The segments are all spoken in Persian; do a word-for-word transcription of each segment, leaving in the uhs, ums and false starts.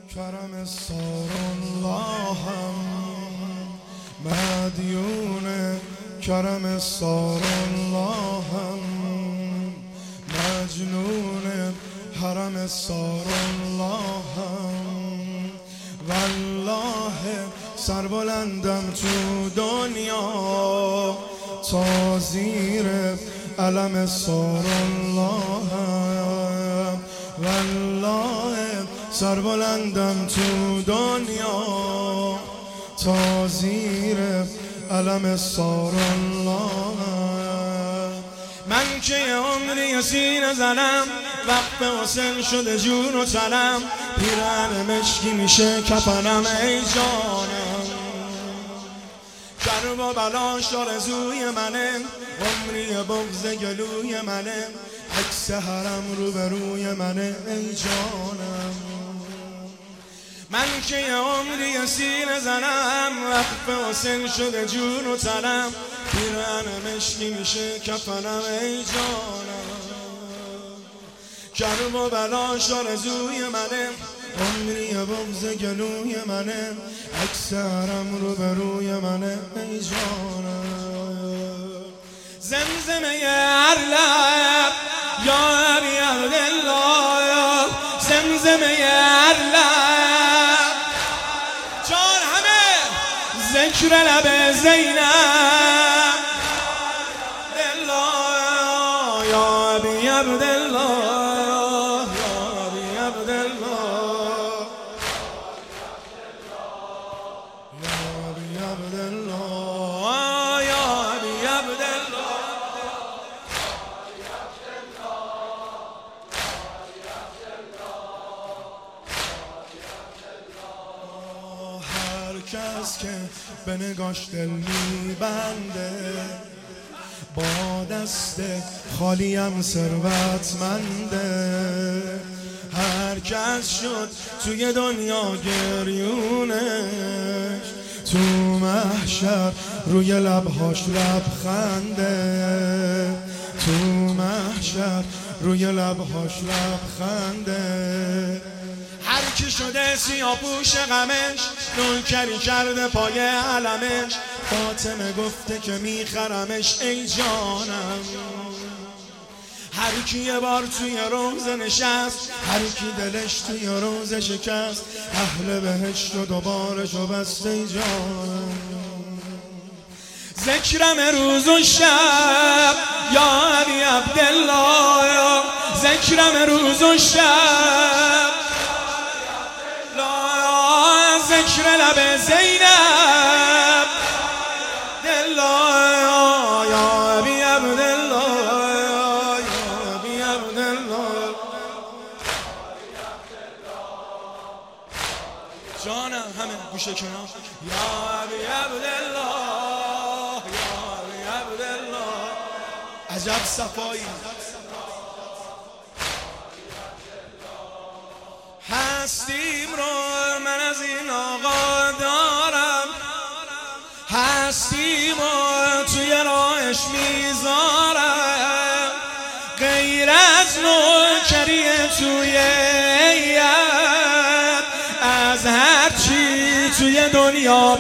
کرم سار اللهم مدیون کرم سار اللهم مجنون حرم سار اللهم والله سربلندم تو دنیا تا زیر علم سار اللهم والله سربلندم تو دنیا تا زیر علم سار اللهم من که یه عمری سینه زنم وقت حسین شده جون و تنم پیرهن مشکی میشه کفنم ای جانم کرب و بلاش آرزوی منه عمری بغض گلوی منه عکس حرم روبروی منه ای جانم من که یه عمری سینه زنم وقت حسین شده جون و تنم پیرهن مشکی میشه کفنم ای جانم کرب و بلاش آرزوی منه عمری بغض گلوی منه عکس حرم روبروی منه ای جانم زمزمه هر لب یا ابی عبدالله زمزمه هر لب جان همه ذکر لب زینب الله یا ابی عبدالله کس که به نگاش دل میبنده با دست خالیم ثروتمنده هر کس شد توی دنیا گریونش تو محشر روی لبهاش لبخنده تو محشر روی لبهاش لبخنده هر کی شده سیاه‌پوش غمش نوکری کرده پای علمش فاطمه گفته که میخرمش ای جانم هر کی یه بار توی روزه نشست هر کی دلش توی روزه شکست اهل بهشت و دوبارشو بست ای جانم ذکرم روز و شب یا ابی عبدالله ذکرم روز و شب ذکر لب زینب الله یا ابی عبدالله یا ابی عبدالله جانم همه گوشه کنار یا ابی عبدالله یا ابی عبدالله عجب صفایی هستیم رو من از این آقا دارم هستیم رو توی راهش میذارم غیر از نوکری توی ایت از هر چی توی دنیا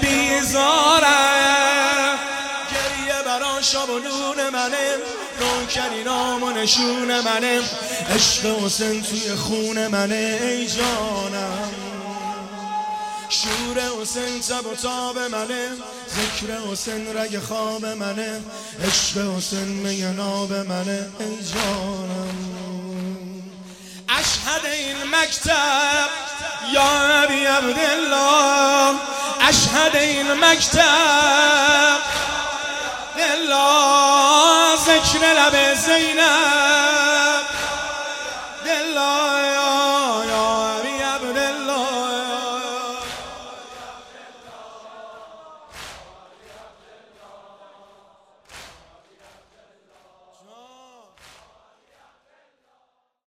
بیزارم گریه برا شب و نون منه نوکری نام و نشون منه عشق حسین توی خون منه ای جانم شور حسین تب و تاب منه ذکر حسین رگ خواب منه عشق حسین می ناب منه ای جانم اشهد این مکتب یا ابی عبدالله اشهد این مکتب الله ذکر لب زینب